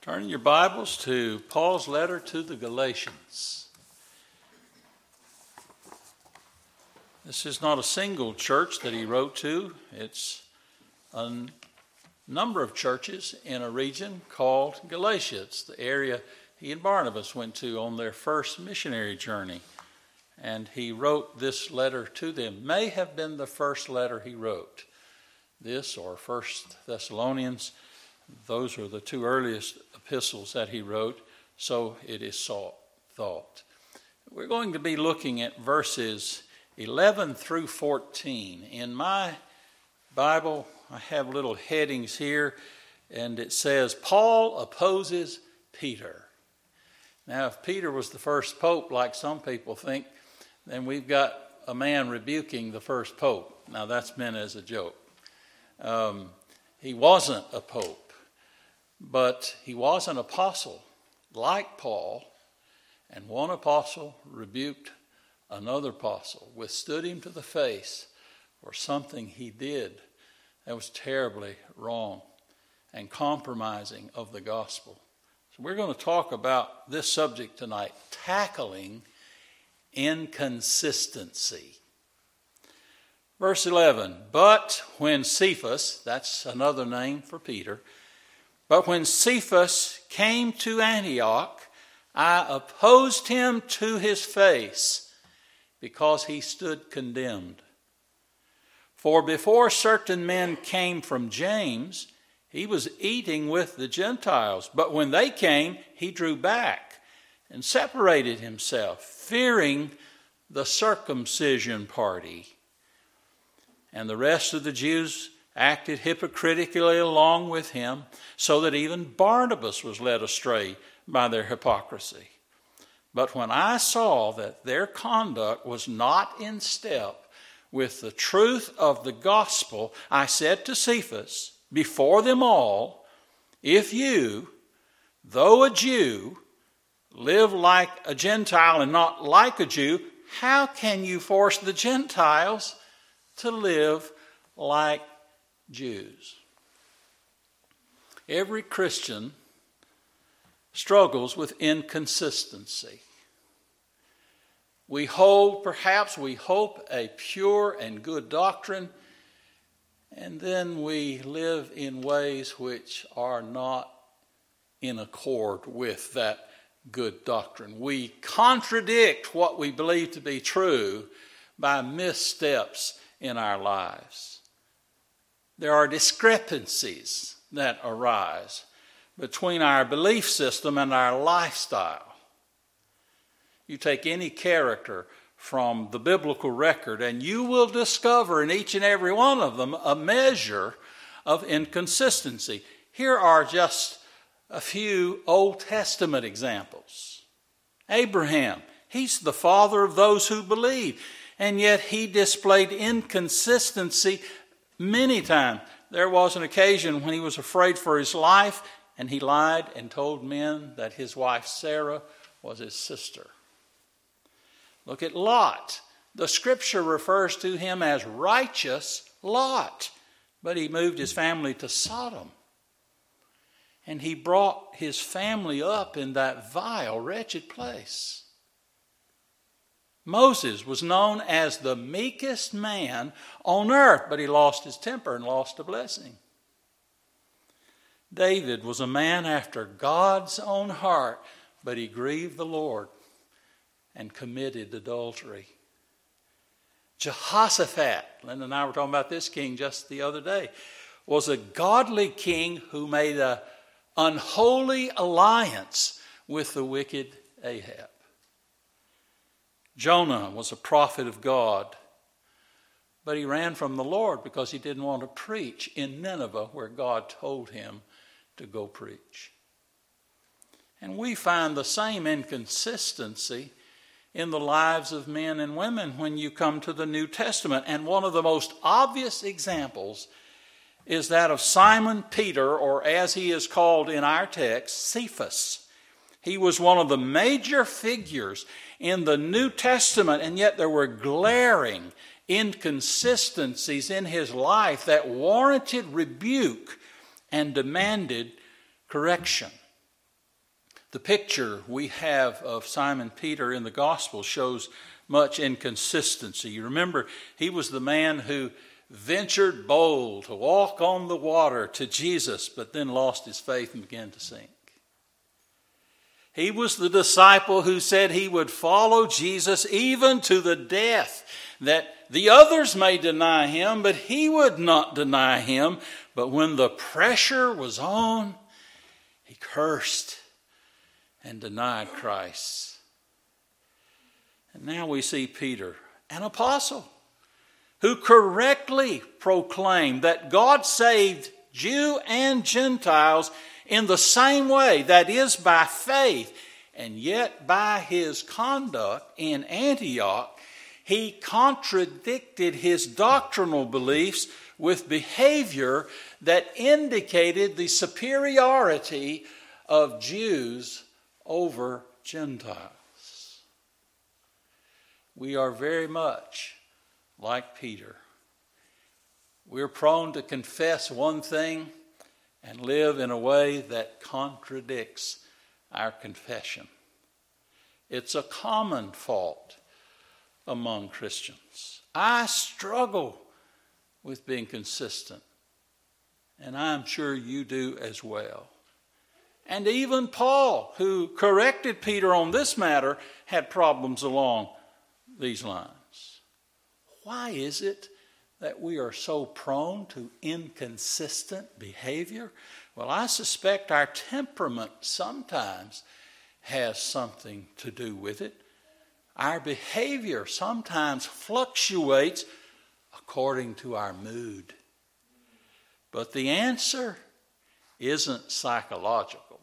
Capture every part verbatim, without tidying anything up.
Turn your Bibles to Paul's letter to the Galatians. This is not a single church that he wrote to. It's a number of churches in a region called Galatia. It's the area he and Barnabas went to on their first missionary journey. And he wrote this letter to them. May have been the first letter he wrote. This or First Thessalonians. Those are the two earliest epistles that he wrote, so it is thought. We're going to be looking at verses eleven through fourteen. In my Bible, I have little headings here, and it says, Paul opposes Peter. Now, if Peter was the first pope, like some people think, then we've got a man rebuking the first pope. Now, that's meant as a joke. Um, he wasn't a pope. But he was an apostle, like Paul, and one apostle rebuked another apostle, withstood him to the face for something he did that was terribly wrong and compromising of the gospel. So we're going to talk about this subject tonight, tackling inconsistency. Verse eleven, but when Cephas, that's another name for Peter, But when Cephas came to Antioch, I opposed him to his face because he stood condemned. For before certain men came from James, he was eating with the Gentiles. But when they came, he drew back and separated himself, fearing the circumcision party. And the rest of the Jews acted hypocritically along with him, so that even Barnabas was led astray by their hypocrisy. But when I saw that their conduct was not in step with the truth of the gospel, I said to Cephas, before them all, if you, though a Jew, live like a Gentile and not like a Jew, how can you force the Gentiles to live like Jews? Every Christian struggles with inconsistency. We hold, perhaps we hope, a pure and good doctrine, and then we live in ways which are not in accord with that good doctrine. We contradict what we believe to be true by missteps in our lives. There are discrepancies that arise between our belief system and our lifestyle. You take any character from the biblical record and you will discover in each and every one of them a measure of inconsistency. Here are just a few Old Testament examples. Abraham, he's the father of those who believe, and yet he displayed inconsistency many times. There was an occasion when he was afraid for his life, and he lied and told men that his wife Sarah was his sister. Look at Lot. The scripture refers to him as righteous Lot, but he moved his family to Sodom. And he brought his family up in that vile, wretched place. Moses was known as the meekest man on earth, but he lost his temper and lost a blessing. David was a man after God's own heart, but he grieved the Lord and committed adultery. Jehoshaphat, Linda and I were talking about this king just the other day, was a godly king who made an unholy alliance with the wicked Ahab. Jonah was a prophet of God, but he ran from the Lord because he didn't want to preach in Nineveh where God told him to go preach. And we find the same inconsistency in the lives of men and women when you come to the New Testament. And one of the most obvious examples is that of Simon Peter, or as he is called in our text, Cephas. He was one of the major figures in the New Testament, and yet there were glaring inconsistencies in his life that warranted rebuke and demanded correction. The picture we have of Simon Peter in the gospel shows much inconsistency. You remember, he was the man who ventured bold to walk on the water to Jesus, but then lost his faith and began to sink. He was the disciple who said he would follow Jesus even to the death, that the others may deny him, but he would not deny him. But when the pressure was on, he cursed and denied Christ. And now we see Peter, an apostle, who correctly proclaimed that God saved Jew and Gentiles in the same way, that is, by faith. And yet by his conduct in Antioch, he contradicted his doctrinal beliefs with behavior that indicated the superiority of Jews over Gentiles. We are very much like Peter. We're prone to confess one thing and live in a way that contradicts our confession. It's a common fault among Christians. I struggle with being consistent, and I'm sure you do as well. And even Paul, who corrected Peter on this matter, had problems along these lines. Why is it that we are so prone to inconsistent behavior? Well, I suspect our temperament sometimes has something to do with it. Our behavior sometimes fluctuates according to our mood. But the answer isn't psychological.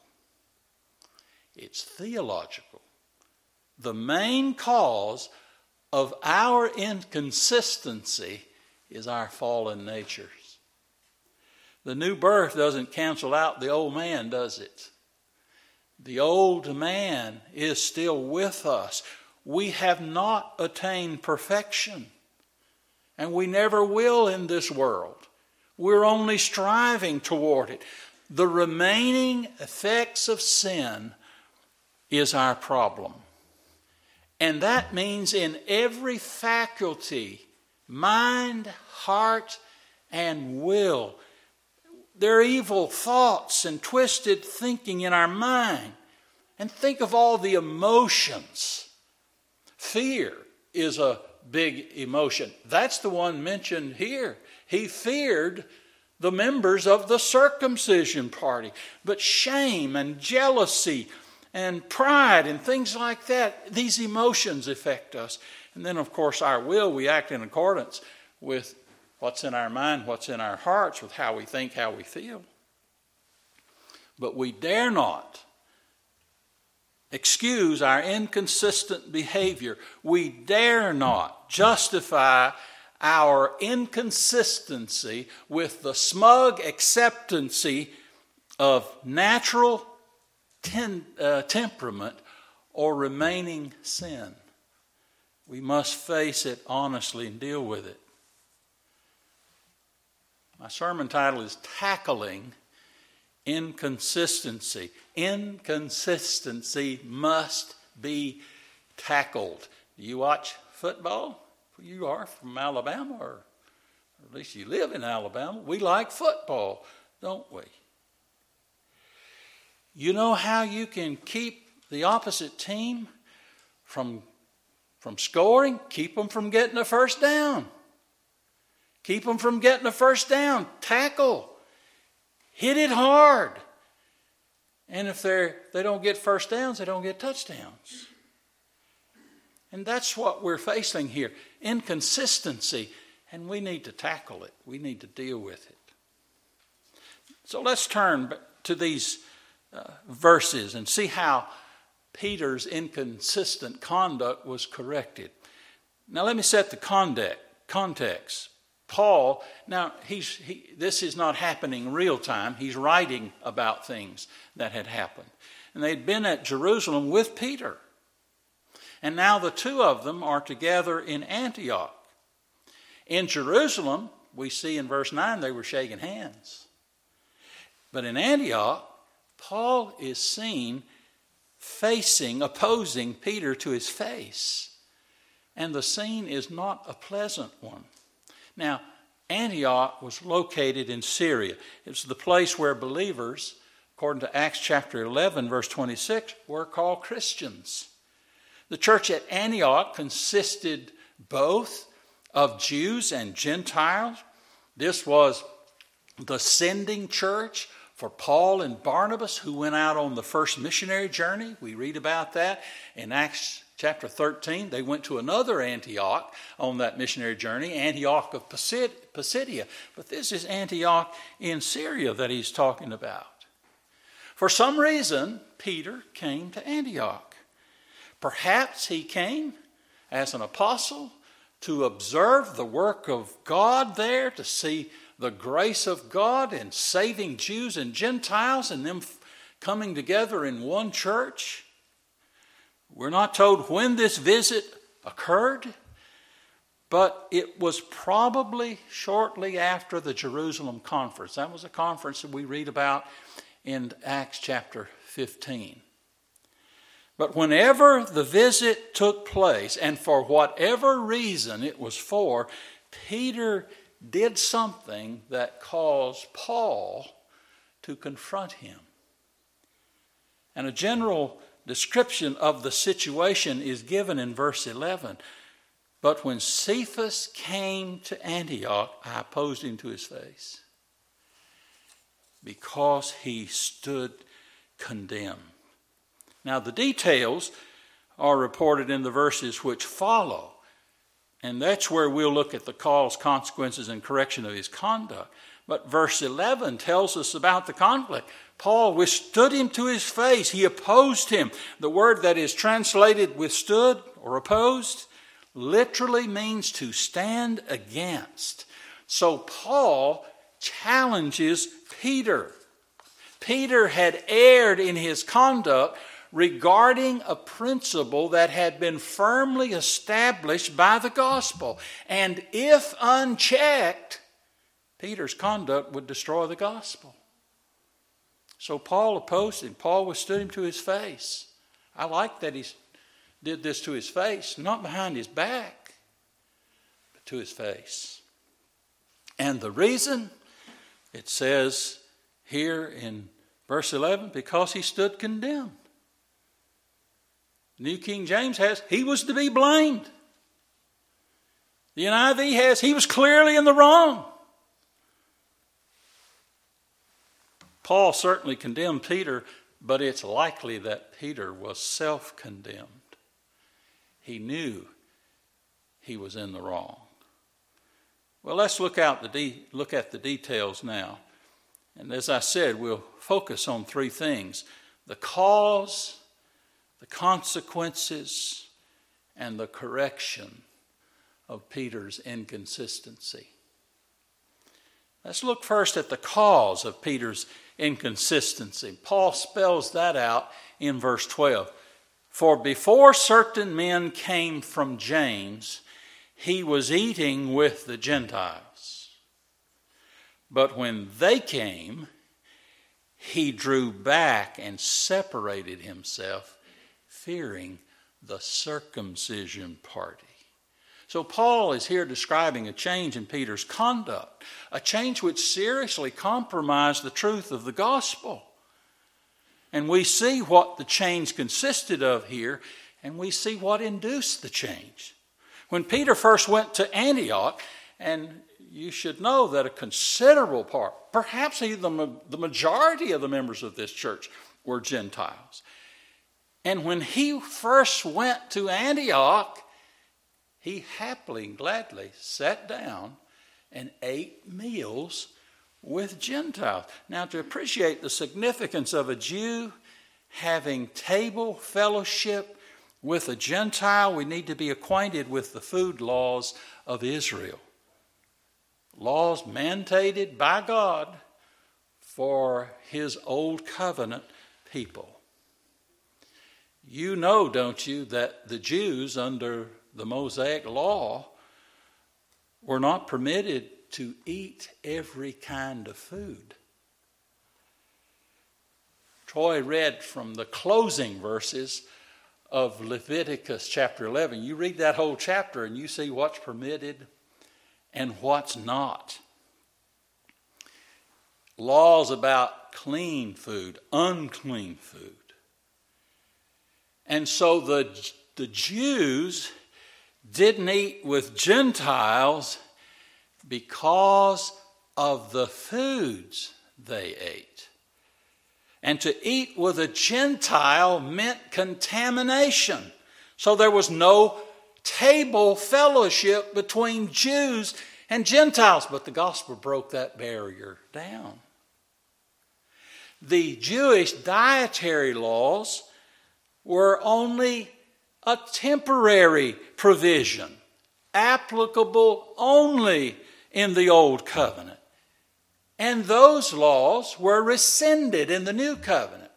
It's theological. The main cause of our inconsistency is our fallen natures. The new birth doesn't cancel out the old man, does it? The old man is still with us. We have not attained perfection, and we never will in this world. We're only striving toward it. The remaining effects of sin is our problem. And that means in every faculty, mind, heart, and will, there are evil thoughts and twisted thinking in our mind. And think of all the emotions. Fear is a big emotion. That's the one mentioned here. He feared the members of the circumcision party. But shame and jealousy and pride and things like that, these emotions affect us. And then, of course, our will, we act in accordance with what's in our mind, what's in our hearts, with how we think, how we feel. But we dare not excuse our inconsistent behavior. We dare not justify our inconsistency with the smug acceptancy of natural ten, uh, temperament or remaining sin. We must face it honestly and deal with it. My sermon title is Tackling Inconsistency. Inconsistency must be tackled. Do you watch football? You are from Alabama, or at least you live in Alabama. We like football, don't we? You know how you can keep the opposite team from, from scoring? Keep them from getting a first down. Keep them from getting a first down. Tackle. Hit it hard. And if they're, they don't get first downs, they don't get touchdowns. And that's what we're facing here. Inconsistency. And we need to tackle it. We need to deal with it. So let's turn to these uh, verses and see how Peter's inconsistent conduct was corrected. Now let me set the context. Paul, now he's, he, this is not happening real time. He's writing about things that had happened. And they'd been at Jerusalem with Peter. And now the two of them are together in Antioch. In Jerusalem, we see in verse nine, they were shaking hands. But in Antioch, Paul is seen facing, opposing Peter to his face. And the scene is not a pleasant one. Now, Antioch was located in Syria. It was the place where believers, according to Acts chapter eleven, verse twenty-six, were called Christians. The church at Antioch consisted both of Jews and Gentiles. This was the sending church for Paul and Barnabas, who went out on the first missionary journey. We read about that in Acts chapter thirteen. They went to another Antioch on that missionary journey, Antioch of Pisidia. But this is Antioch in Syria that he's talking about. For some reason, Peter came to Antioch. Perhaps he came as an apostle to observe the work of God there, to see the grace of God in saving Jews and Gentiles and them coming together in one church. We're not told when this visit occurred, but it was probably shortly after the Jerusalem conference. That was a conference that we read about in Acts chapter fifteen. But whenever the visit took place, and for whatever reason it was for, Peter did something that caused Paul to confront him. And a general description of the situation is given in verse eleven. But when Cephas came to Antioch, I opposed him to his face, because he stood condemned. Now, the details are reported in the verses which follow, and that's where we'll look at the cause, consequences, and correction of his conduct. But verse eleven tells us about the conflict. Paul withstood him to his face. He opposed him. The word that is translated withstood or opposed literally means to stand against. So Paul challenges Peter. Peter had erred in his conduct regarding a principle that had been firmly established by the gospel. And if unchecked, Peter's conduct would destroy the gospel. So Paul opposed him. Paul withstood him to his face. I like that he did this to his face, not behind his back, but to his face. And the reason, it says here in verse eleven, because he stood condemned. New King James has, he was to be blamed. The N I V has, he was clearly in the wrong. Paul certainly condemned Peter, but it's likely that Peter was self-condemned. He knew he was in the wrong. Well, let's look out the de- look at the details now. And as I said, we'll focus on three things: the cause, the consequences, and the correction of Peter's inconsistency. Let's look first at the cause of Peter's inconsistency. Paul spells that out in verse twelve. For before certain men came from James, he was eating with the Gentiles. But when they came, he drew back and separated himself, fearing the circumcision party. So Paul is here describing a change in Peter's conduct, a change which seriously compromised the truth of the gospel. And we see what the change consisted of here, and we see what induced the change. When Peter first went to Antioch, and you should know that a considerable part, perhaps even the majority of the members of this church were Gentiles. And when he first went to Antioch, he happily and gladly sat down and ate meals with Gentiles. Now, to appreciate the significance of a Jew having table fellowship with a Gentile, we need to be acquainted with the food laws of Israel. Laws mandated by God for his old covenant people. You know, don't you, that the Jews under the Mosaic law were not permitted to eat every kind of food. Troy read from the closing verses of Leviticus chapter eleven. You read that whole chapter and you see what's permitted and what's not. Laws about clean food, unclean food. And so the, the Jews didn't eat with Gentiles because of the foods they ate. And to eat with a Gentile meant contamination. So there was no table fellowship between Jews and Gentiles. But the gospel broke that barrier down. The Jewish dietary laws were only a temporary provision, applicable only in the Old Covenant. And those laws were rescinded in the New Covenant.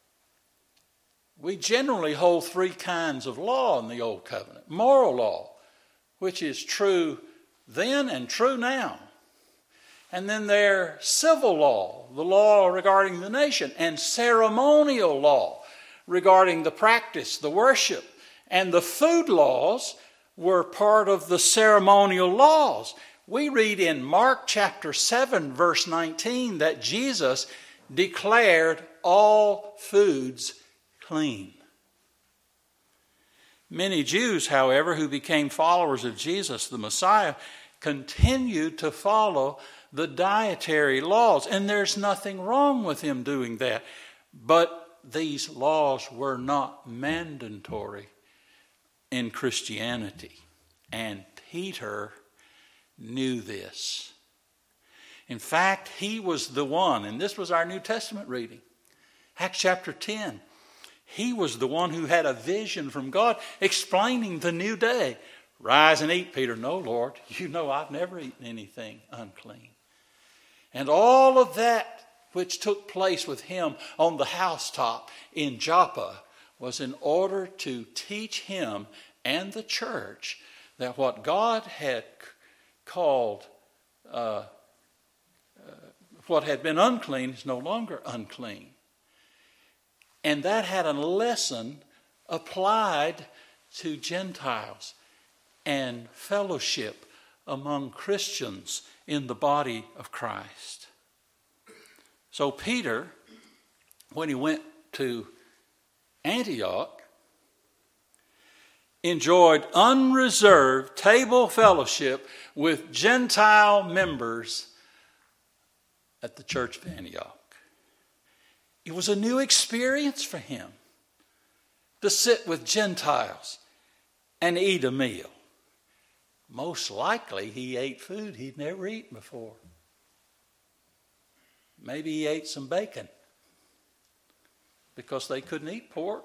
We generally hold three kinds of law in the Old Covenant. Moral law, which is true then and true now. And then there's civil law, the law regarding the nation, and ceremonial law regarding the practice, the worship. And the food laws were part of the ceremonial laws. We read in Mark chapter seven, verse nineteen, that Jesus declared all foods clean. Many Jews, however, who became followers of Jesus, the Messiah, continued to follow the dietary laws. And there's nothing wrong with him doing that. But these laws were not mandatory in Christianity. And Peter knew this. In fact, he was the one, and this was our New Testament reading, Acts chapter ten. He was the one who had a vision from God explaining the new day. Rise and eat, Peter. No, Lord, you know I've never eaten anything unclean. And all of that which took place with him on the housetop in Joppa was in order to teach him and the church that what God had called, uh, uh, what had been unclean is no longer unclean. And that had a lesson applied to Gentiles and fellowship among Christians in the body of Christ. So Peter, when he went to Antioch, enjoyed unreserved table fellowship with Gentile members at the church of Antioch. It was a new experience for him to sit with Gentiles and eat a meal. Most likely he ate food he'd never eaten before. Maybe he ate some bacon because they couldn't eat pork.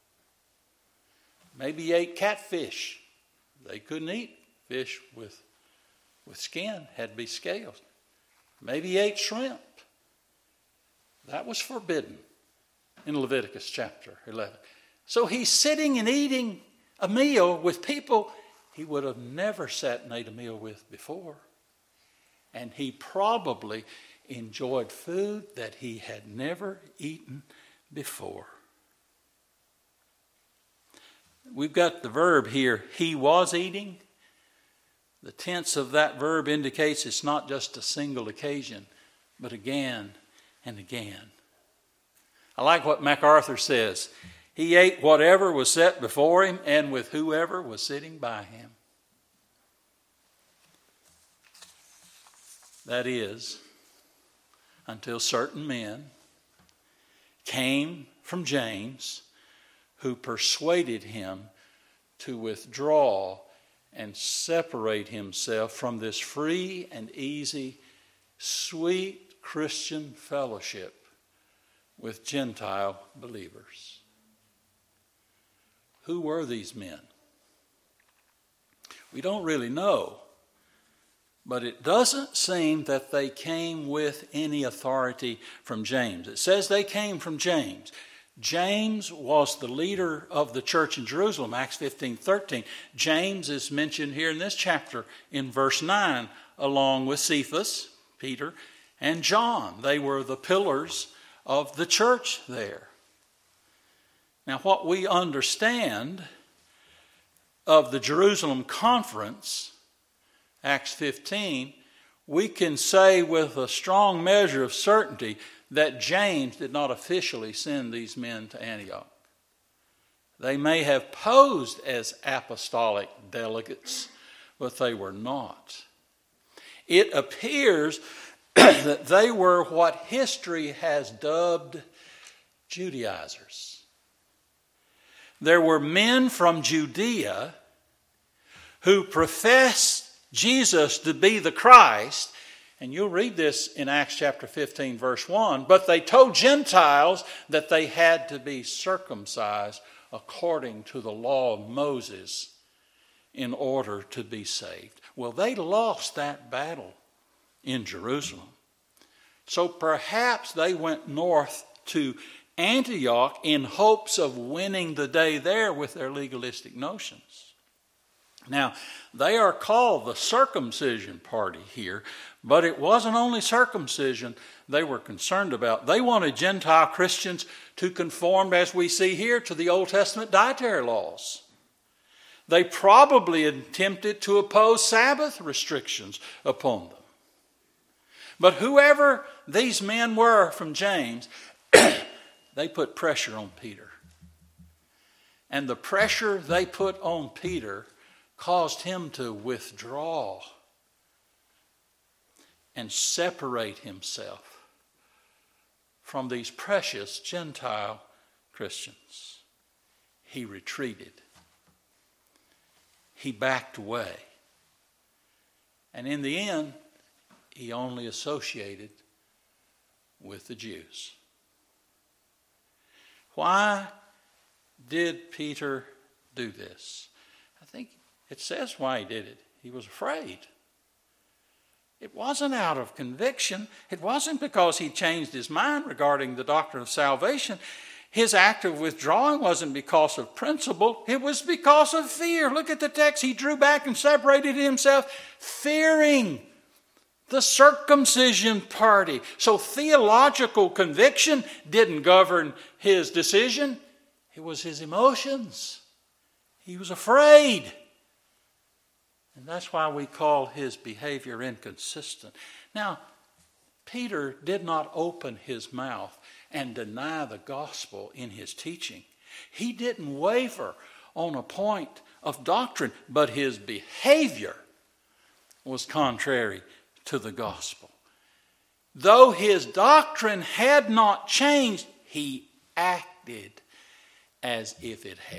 Maybe he ate catfish. They couldn't eat fish with, with skin, had to be scales. Maybe he ate shrimp. That was forbidden in Leviticus chapter eleven. So he's sitting and eating a meal with people he would have never sat and ate a meal with before. And he probably enjoyed food that he had never eaten before. We've got the verb here, he was eating. The tense of that verb indicates it's not just a single occasion, but again and again. I like what MacArthur says. He ate whatever was set before him and with whoever was sitting by him. That is, until certain men came from James who persuaded him to withdraw and separate himself from this free and easy, sweet Christian fellowship with Gentile believers. Who were these men? We don't really know, but it doesn't seem that they came with any authority from James. It says they came from James. James was the leader of the church in Jerusalem, Acts fifteen thirteen. James is mentioned here in this chapter in verse nine, along with Cephas, Peter, and John. They were the pillars of the church there. Now, what we understand of the Jerusalem conference, Acts fifteen, we can say with a strong measure of certainty that James did not officially send these men to Antioch. They may have posed as apostolic delegates, but they were not. It appears that they were what history has dubbed Judaizers. There were men from Judea who professed Jesus to be the Christ, and you'll read this in Acts chapter fifteen, verse one, but they told Gentiles that they had to be circumcised according to the law of Moses in order to be saved. Well, they lost that battle in Jerusalem. So perhaps they went north to Antioch in hopes of winning the day there with their legalistic notions. Now, they are called the circumcision party here, but it wasn't only circumcision they were concerned about. They wanted Gentile Christians to conform, as we see here, to the Old Testament dietary laws. They probably attempted to oppose Sabbath restrictions upon them. But whoever these men were from James, they put pressure on Peter. And the pressure they put on Peter caused him to withdraw and separate himself from these precious Gentile Christians. He retreated. He backed away. And in the end, he only associated with the Jews. Why did Peter do this? I think it says why he did it. He was afraid. It wasn't out of conviction. It wasn't because he changed his mind regarding the doctrine of salvation. His act of withdrawing wasn't because of principle. It was because of fear. Look at the text. He drew back and separated himself, fearing the circumcision party. So theological conviction didn't govern his decision. It was his emotions. He was afraid. And that's why we call his behavior inconsistent. Now, Peter did not open his mouth and deny the gospel in his teaching. He didn't waver on a point of doctrine, but his behavior was contrary to the gospel. Though his doctrine had not changed, he acted as if it had.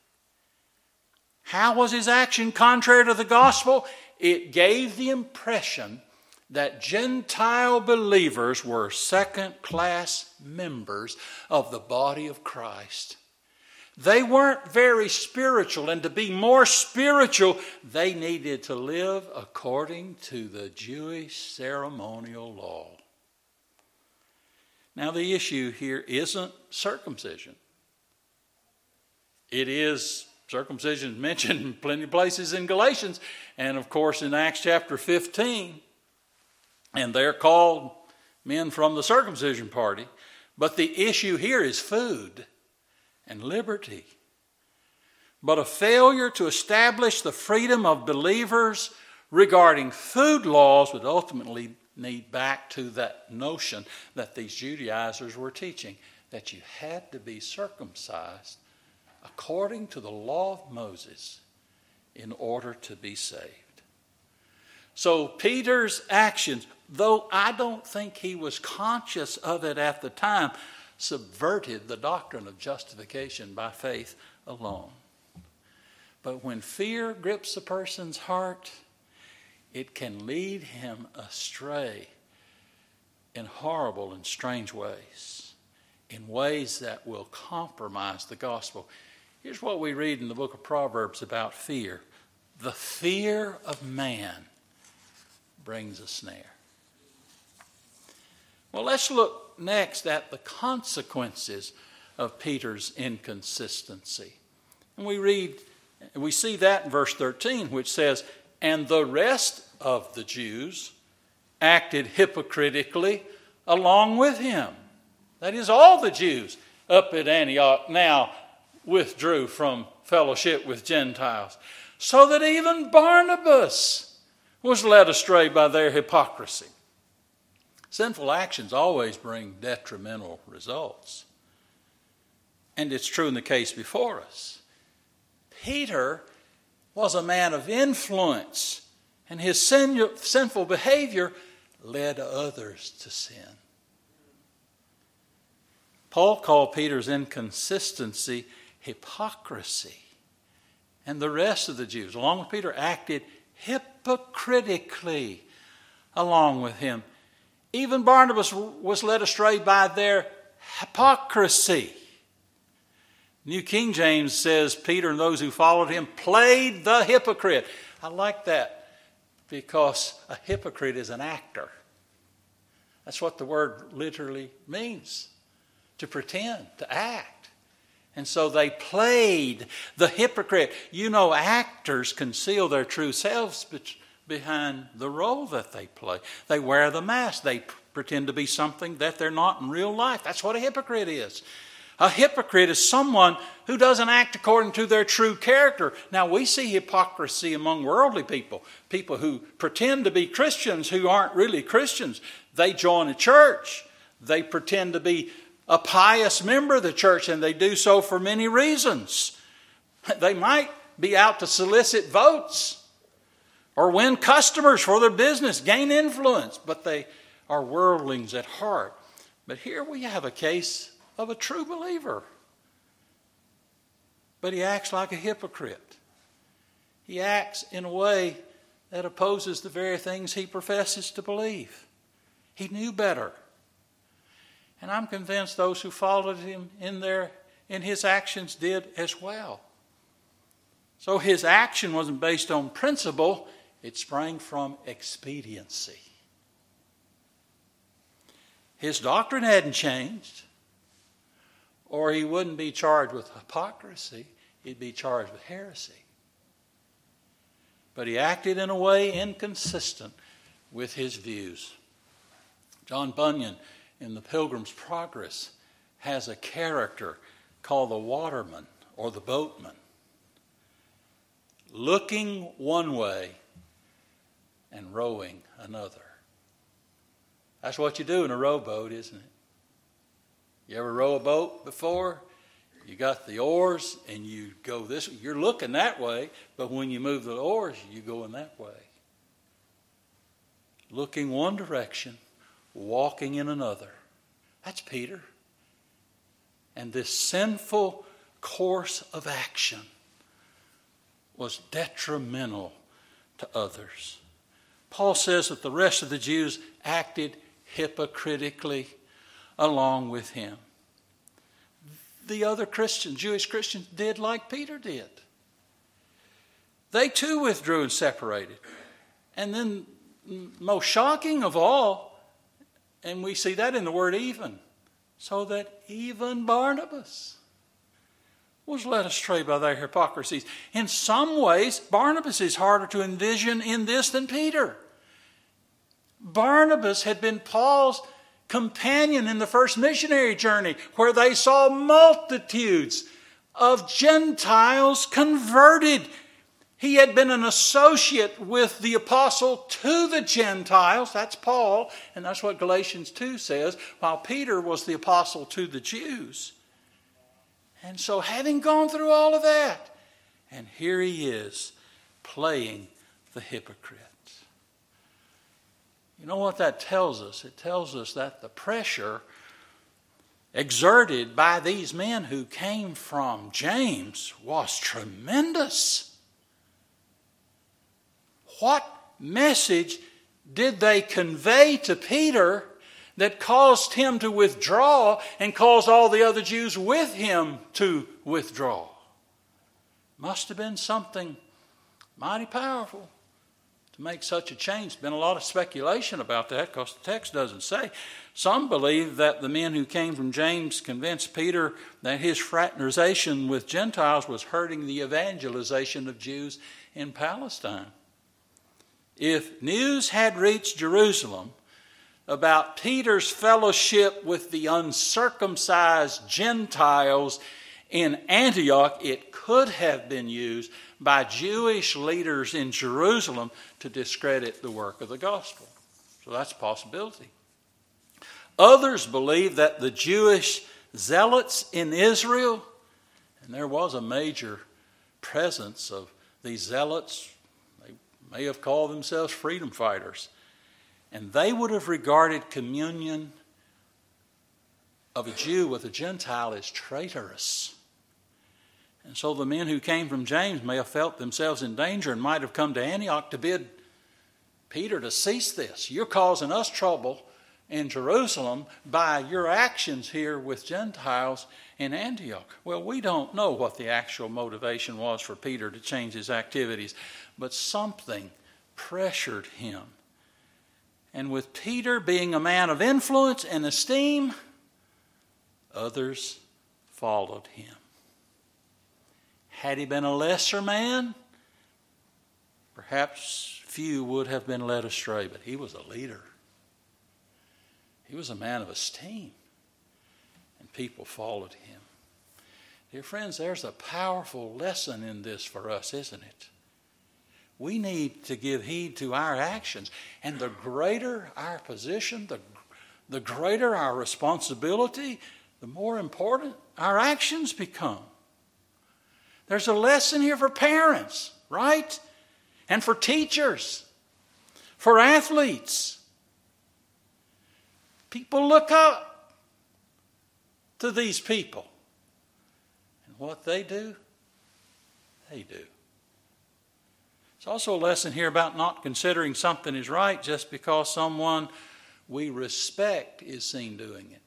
How was his action contrary to the gospel? It gave the impression that Gentile believers were second-class members of the body of Christ. They weren't very spiritual, and to be more spiritual, they needed to live according to the Jewish ceremonial law. Now, the issue here isn't circumcision. It is circumcision mentioned in plenty of places in Galatians, and of course in Acts chapter fifteen. And they're called men from the circumcision party. But the issue here is food and liberty. But a failure to establish the freedom of believers regarding food laws would ultimately lead back to that notion that these Judaizers were teaching, that you had to be circumcised according to the law of Moses in order to be saved. So Peter's actions, though I don't think he was conscious of it at the time, subverted the doctrine of justification by faith alone. But when fear grips a person's heart, it can lead him astray in horrible and strange ways, in ways that will compromise the gospel. Here's what we read in the book of Proverbs about fear. The fear of man brings a snare. Well, let's look next at the consequences of Peter's inconsistency. And we read, we see that in verse thirteen, which says, "And the rest of the Jews acted hypocritically along with him." that is, all the Jews up at Antioch now withdrew from fellowship with Gentiles, so that even Barnabas was led astray by their hypocrisy. Sinful actions always bring detrimental results. And it's true in the case before us. Peter was a man of influence, and his sin, sinful behavior led others to sin. Paul called Peter's inconsistency hypocrisy. And the rest of the Jews, along with Peter, acted hypocritically along with him. Even Barnabas was led astray by their hypocrisy. New King James says Peter and those who followed him played the hypocrite. I like that because a hypocrite is an actor. That's what the word literally means, to pretend, to act. And so they played the hypocrite. You know, actors conceal their true selves behind the role that they play. They wear the mask. They pretend to be something that they're not in real life. That's what a hypocrite is. A hypocrite is someone who doesn't act according to their true character. Now, we see hypocrisy among worldly people, people who pretend to be Christians who aren't really Christians. They join a church. They pretend to be a pious member of the church, and they do so for many reasons. They might be out to solicit votes or win customers for their business, gain influence, but they are worldlings at heart. But here we have a case of a true believer. But he acts like a hypocrite. He acts in a way that opposes the very things he professes to believe. He knew better. And I'm convinced those who followed him in their in his actions did as well. So his action wasn't based on principle, it sprang from expediency. His doctrine hadn't changed, or he wouldn't be charged with hypocrisy, he'd be charged with heresy. But he acted in a way inconsistent with his views. John Bunyan, in The Pilgrim's Progress, has a character called the waterman or the boatman, looking one way and rowing another. That's what you do in a rowboat, isn't it? You ever row a boat before? You got the oars and you go this way. You're looking that way, but when you move the oars, you go in that way. Looking one direction, walking in another. That's Peter. And this sinful course of action was detrimental to others. Paul says that the rest of the Jews acted hypocritically along with him. The other Christians, Jewish Christians, did like Peter did. They too withdrew and separated. And then, most shocking of all, and we see that in the word even, so that even Barnabas was led astray by their hypocrisies. In some ways, Barnabas is harder to envision in this than Peter. Barnabas had been Paul's companion in the first missionary journey, where they saw multitudes of Gentiles converted. He had been an associate with the apostle to the Gentiles. That's Paul, and that's what Galatians two says, while Peter was the apostle to the Jews. And so having gone through all of that, and here he is playing the hypocrite. You know what that tells us? It tells us that the pressure exerted by these men who came from James was tremendous. What message did they convey to Peter that caused him to withdraw and caused all the other Jews with him to withdraw? Must have been something mighty powerful to make such a change. There's been a lot of speculation about that because the text doesn't say. Some believe that the men who came from James convinced Peter that his fraternization with Gentiles was hurting the evangelization of Jews in Palestine. If news had reached Jerusalem about Peter's fellowship with the uncircumcised Gentiles in Antioch, it could have been used by Jewish leaders in Jerusalem to discredit the work of the gospel. So that's a possibility. Others believe that the Jewish zealots in Israel, and there was a major presence of these zealots, they may have called themselves freedom fighters, and they would have regarded communion of a Jew with a Gentile as traitorous. And so the men who came from James may have felt themselves in danger and might have come to Antioch to bid Peter to cease this. You're causing us trouble in Jerusalem by your actions here with Gentiles in Antioch. Well, we don't know what the actual motivation was for Peter to change his activities, but something pressured him. And with Peter being a man of influence and esteem, others followed him. Had he been a lesser man, perhaps few would have been led astray, but he was a leader. He was a man of esteem, and people followed him. Dear friends, there's a powerful lesson in this for us, isn't it? We need to give heed to our actions, and the greater our position, the, the greater our responsibility, the more important our actions become. There's a lesson here for parents, right? And for teachers, for athletes. People look up to these people. And what they do, they do. It's also a lesson here about not considering something is right just because someone we respect is seen doing it.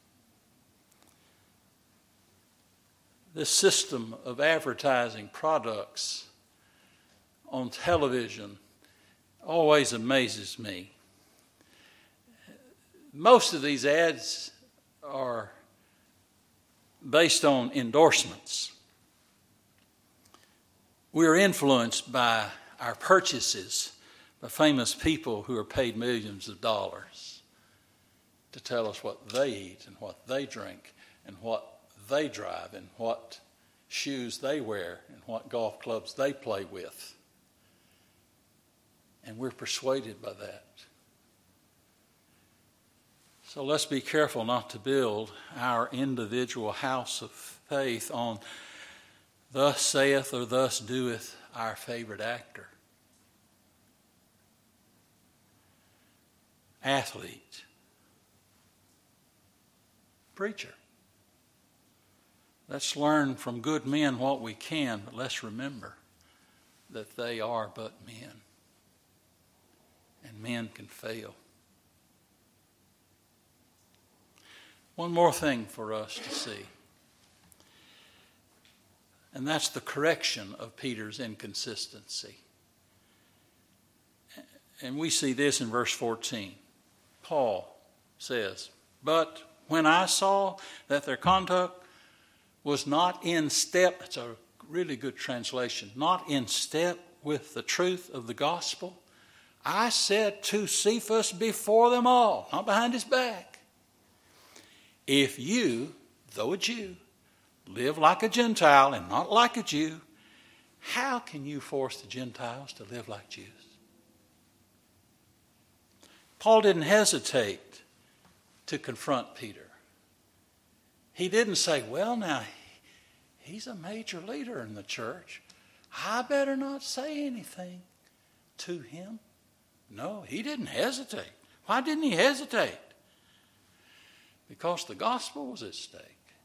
This system of advertising products on television always amazes me. Most of these ads are based on endorsements. We're influenced by our purchases by famous people who are paid millions of dollars to tell us what they eat and what they drink and what they drive and what shoes they wear and what golf clubs they play with. And we're persuaded by that. So let's be careful not to build our individual house of faith on thus saith or thus doeth our favorite actor, athlete, preacher. Let's learn from good men what we can, but let's remember that they are but men, and men can fail. One more thing for us to see, and that's the correction of Peter's inconsistency. And we see this in verse fourteen. Paul says, "But when I saw that their conduct was not in step," it's a really good translation, "not in step with the truth of the gospel, I said to Cephas before them all," not behind his back, "if you, though a Jew, live like a Gentile and not like a Jew, how can you force the Gentiles to live like Jews?" Paul didn't hesitate to confront Peter. He didn't say, well, now, he's a major leader in the church. I better not say anything to him. No, he didn't hesitate. Why didn't he hesitate? Because the gospel was at stake.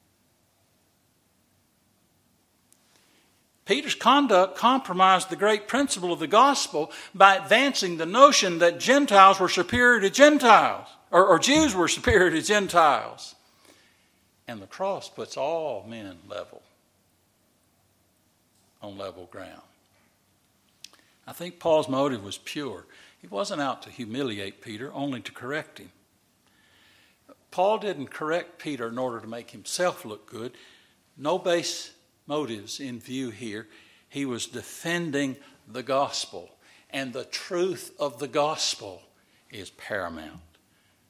Peter's conduct compromised the great principle of the gospel by advancing the notion that Gentiles were superior to Gentiles, or, or Jews were superior to Gentiles. And the cross puts all men level, on level ground. I think Paul's motive was pure. He wasn't out to humiliate Peter, only to correct him. Paul didn't correct Peter in order to make himself look good. No base motives in view here. He was defending the gospel, and the truth of the gospel is paramount.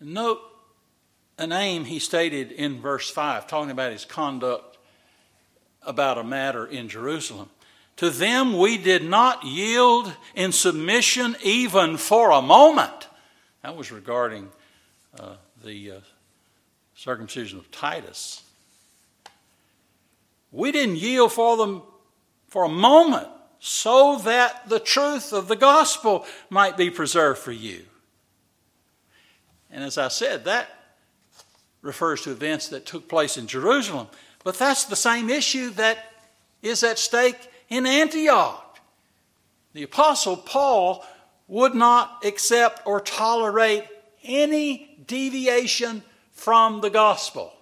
Note an aim he stated in verse five, talking about his conduct about a matter in Jerusalem. To them we did not yield in submission even for a moment. That was regarding uh, the uh, circumcision of Titus. We didn't yield for them for a moment so that the truth of the gospel might be preserved for you. And as I said, that refers to events that took place in Jerusalem. But that's the same issue that is at stake in Antioch. The Apostle Paul would not accept or tolerate any deviation from the gospel.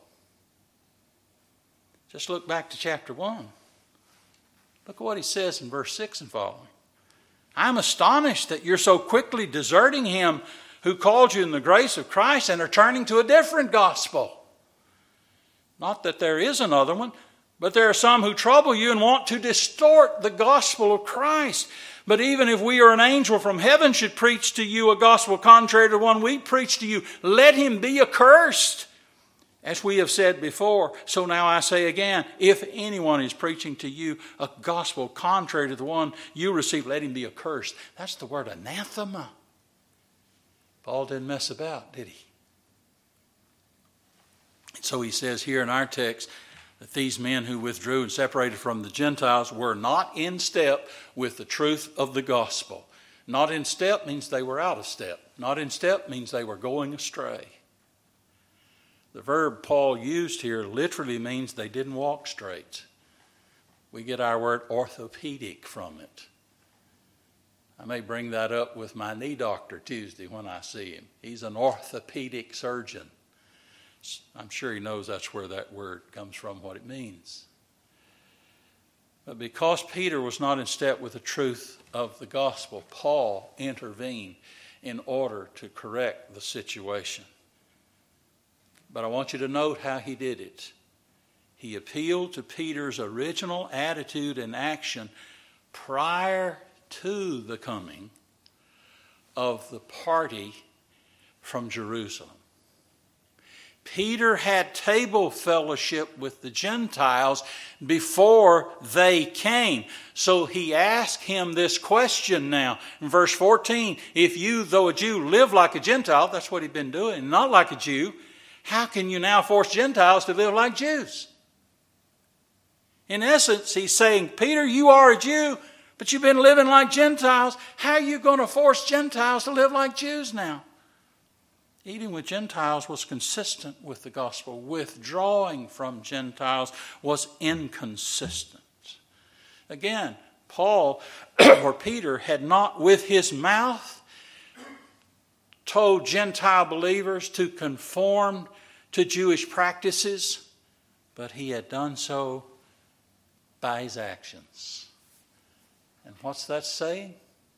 Just look back to chapter one. Look at what he says in verse six and following. I'm astonished that you're so quickly deserting him who called you in the grace of Christ and are turning to a different gospel. Not that there is another one, but there are some who trouble you and want to distort the gospel of Christ. But even if we or an angel from heaven should preach to you a gospel contrary to the one we preach to you, let him be accursed. As we have said before, so now I say again, if anyone is preaching to you a gospel contrary to the one you receive, let him be accursed. That's the word anathema. Paul didn't mess about, did he? So he says here in our text that these men who withdrew and separated from the Gentiles were not in step with the truth of the gospel. Not in step means they were out of step. Not in step means they were going astray. The verb Paul used here literally means they didn't walk straight. We get our word orthopedic from it. I may bring that up with my knee doctor Tuesday when I see him. He's an orthopedic surgeon. I'm sure he knows that's where that word comes from, what it means. But because Peter was not in step with the truth of the gospel, Paul intervened in order to correct the situation. But I want you to note how he did it. He appealed to Peter's original attitude and action prior to the coming of the party from Jerusalem. Peter had table fellowship with the Gentiles before they came. So he asked him this question now. In verse fourteen, if you, though a Jew, live like a Gentile, that's what he'd been doing, not like a Jew, how can you now force Gentiles to live like Jews? In essence, he's saying, Peter, you are a Jew, but you've been living like Gentiles. How are you going to force Gentiles to live like Jews now? Eating with Gentiles was consistent with the gospel. Withdrawing from Gentiles was inconsistent. Again, Paul or Peter had not with his mouth told Gentile believers to conform to Jewish practices, but he had done so by his actions. And what's that saying?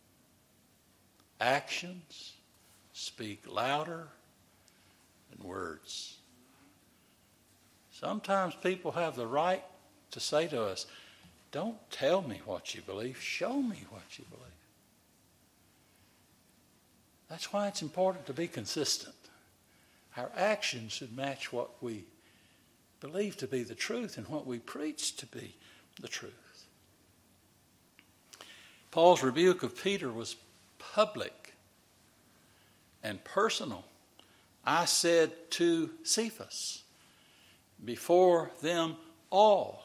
Actions speak louder than words. Sometimes people have the right to say to us, don't tell me what you believe, show me what you believe. That's why it's important to be consistent. Our actions should match what we believe to be the truth and what we preach to be the truth. Paul's rebuke of Peter was public and personal. I said to Cephas, before them all.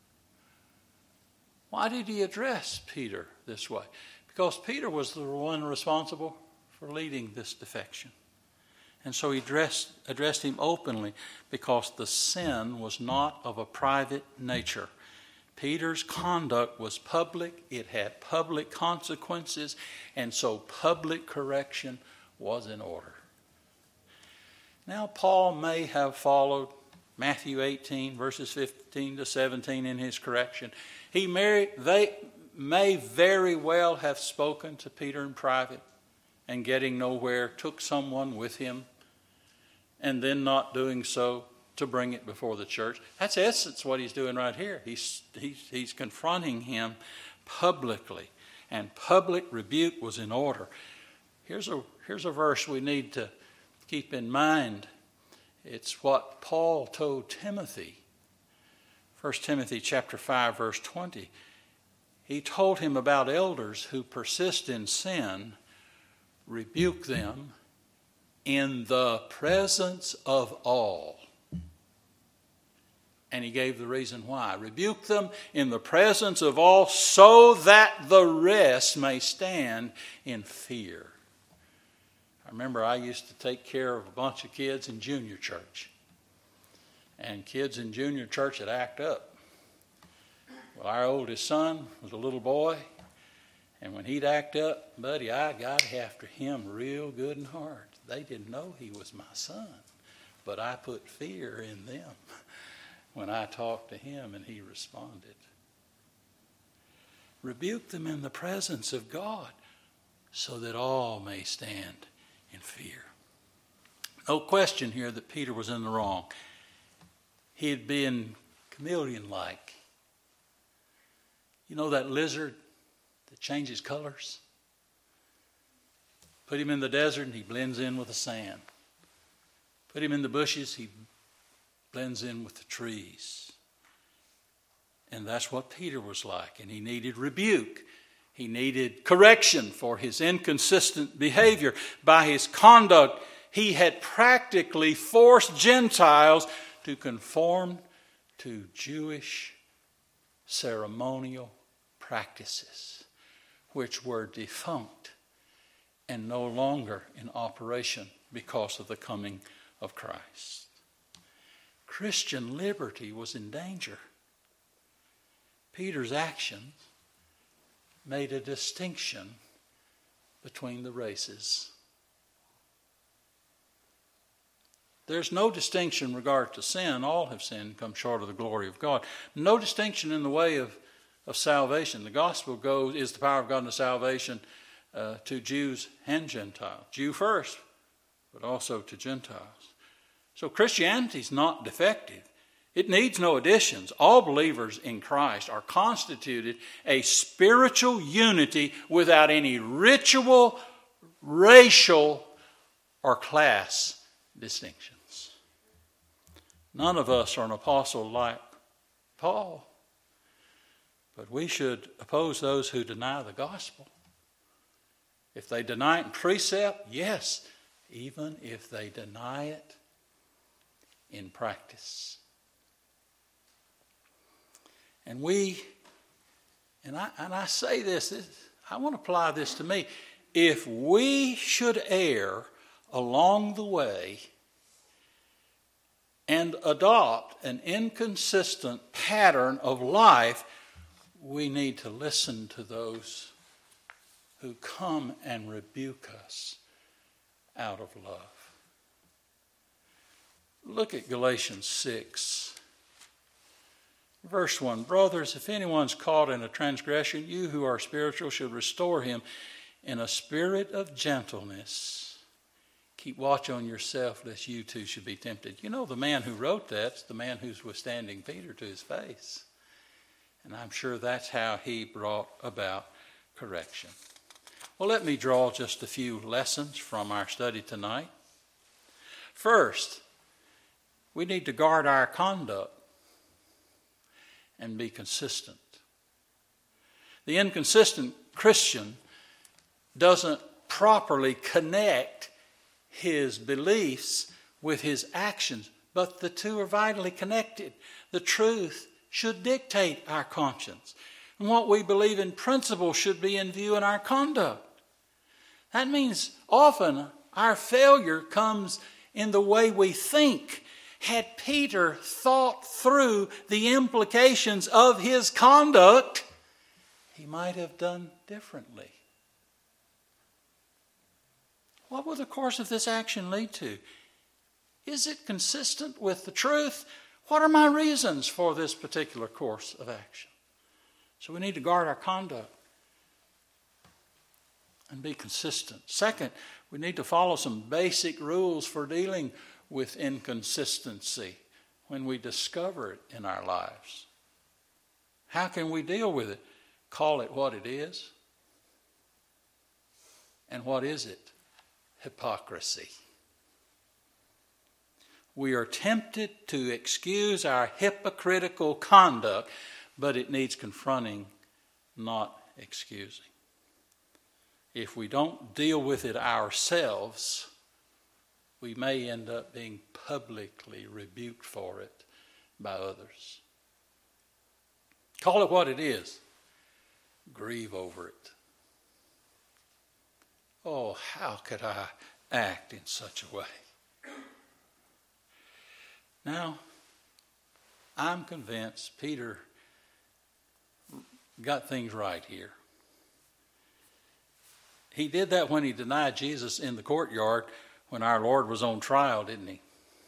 Why did he address Peter this way? Because Peter was the one responsible for leading this defection. And so he addressed, addressed him openly because the sin was not of a private nature. Peter's conduct was public, it had public consequences, and so public correction was in order. Now Paul may have followed Matthew eighteen, verses fifteen to seventeen in his correction. He may, they may very well have spoken to Peter in private, and getting nowhere, took someone with him, and then not doing so to bring it before the church. That's essence what he's doing right here. He's, he's, he's confronting him publicly, and public rebuke was in order. Here's a, here's a verse we need to Keep in mind, it's what Paul told Timothy. First Timothy chapter five, verse twenty. He told him about elders who persist in sin, rebuke them in the presence of all. And he gave the reason why. Rebuke them in the presence of all so that the rest may stand in fear. I remember I used to take care of a bunch of kids in junior church. And kids in junior church would act up. Well, our oldest son was a little boy. And when he'd act up, buddy, I got after him real good and hard. They didn't know he was my son. But I put fear in them when I talked to him and he responded. Rebuke them in the presence of God so that all may stand in fear. No question here that Peter was in the wrong. He had been chameleon-like. You know that lizard that changes colors? Put him in the desert and he blends in with the sand. Put him in the bushes, he blends in with the trees. And that's what Peter was like. And he needed rebuke. He needed correction for his inconsistent behavior. By his conduct, he had practically forced Gentiles to conform to Jewish ceremonial practices, which were defunct and no longer in operation because of the coming of Christ. Christian liberty was in danger. Peter's actions made a distinction between the races. There's no distinction in regard to sin. All have sinned and come short of the glory of God. No distinction in the way of, of salvation. The gospel goes is the power of God unto salvation uh, to Jews and Gentiles. Jew first, but also to Gentiles. So Christianity is not defective. It needs no additions. All believers in Christ are constituted a spiritual unity without any ritual, racial, or class distinctions. None of us are an apostle like Paul, but we should oppose those who deny the gospel. If they deny it in precept, yes, even if they deny it in practice. And we, and I, and I say this, this, I want to apply this to me. If we should err along the way and adopt an inconsistent pattern of life, we need to listen to those who come and rebuke us out of love. Look at Galatians six. Verse one, brothers, if anyone's caught in a transgression, you who are spiritual should restore him in a spirit of gentleness. Keep watch on yourself, lest you too should be tempted. You know, the man who wrote that's the man who's withstanding Peter to his face. And I'm sure that's how he brought about correction. Well, let me draw just a few lessons from our study tonight. First, we need to guard our conduct and be consistent. The inconsistent Christian doesn't properly connect his beliefs with his actions, but the two are vitally connected. The truth should dictate our conscience, and what we believe in principle should be in view in our conduct. That means often our failure comes in the way we think. Had Peter thought through the implications of his conduct, he might have done differently. What will the course of this action lead to? Is it consistent with the truth? What are my reasons for this particular course of action? So we need to guard our conduct and be consistent. Second, we need to follow some basic rules for dealing with inconsistency when we discover it in our lives. How can we deal with it? Call it what it is. And what is it? Hypocrisy. We are tempted to excuse our hypocritical conduct, but it needs confronting, not excusing. If we don't deal with it ourselves, we may end up being publicly rebuked for it by others. Call it what it is. Grieve over it. Oh, how could I act in such a way? Now, I'm convinced Peter got things right here. He did that when he denied Jesus in the courtyard when our Lord was on trial, didn't he?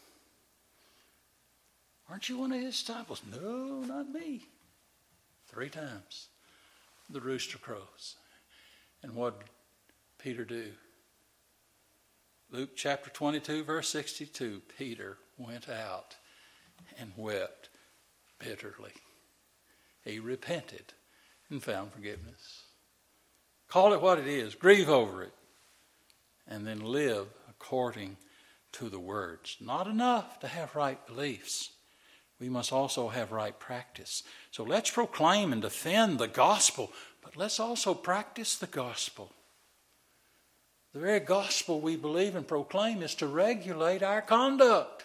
Aren't you one of his disciples? No, not me. Three times the rooster crows. And what did Peter do? Luke chapter twenty-two, verse sixty-two, Peter went out and wept bitterly. He repented and found forgiveness. Call it what it is. Grieve over it. And then live according to the words. Not enough to have right beliefs. We must also have right practice. So let's proclaim and defend the gospel, but let's also practice the gospel. The very gospel we believe and proclaim is to regulate our conduct.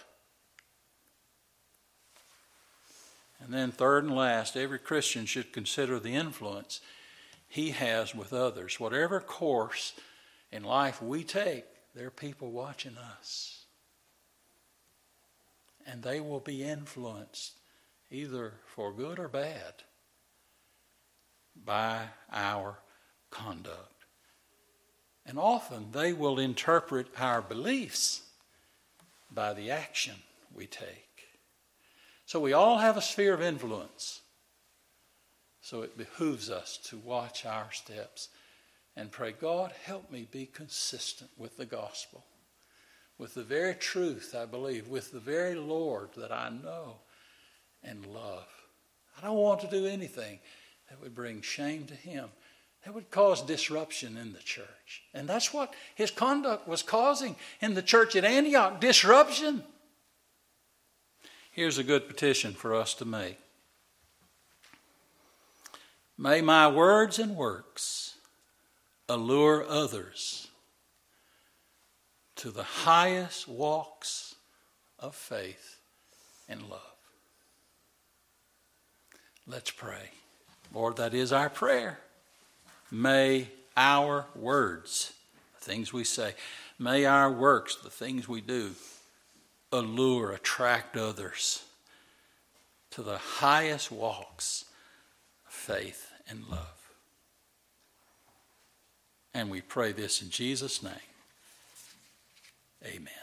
And then third and last, every Christian should consider the influence he has with others. Whatever course in life we take, there are people watching us. And they will be influenced, either for good or bad, by our conduct. And often they will interpret our beliefs by the action we take. So we all have a sphere of influence. So it behooves us to watch our steps and pray, God, help me be consistent with the gospel, with the very truth I believe, with the very Lord that I know and love. I don't want to do anything that would bring shame to him, that would cause disruption in the church. And that's what his conduct was causing in the church at Antioch, disruption. Here's a good petition for us to make. May my words and works allure others to the highest walks of faith and love. Let's pray. Lord, that is our prayer. May our words, the things we say, may our works, the things we do, allure, attract others to the highest walks of faith and love. And we pray this in Jesus' name. Amen.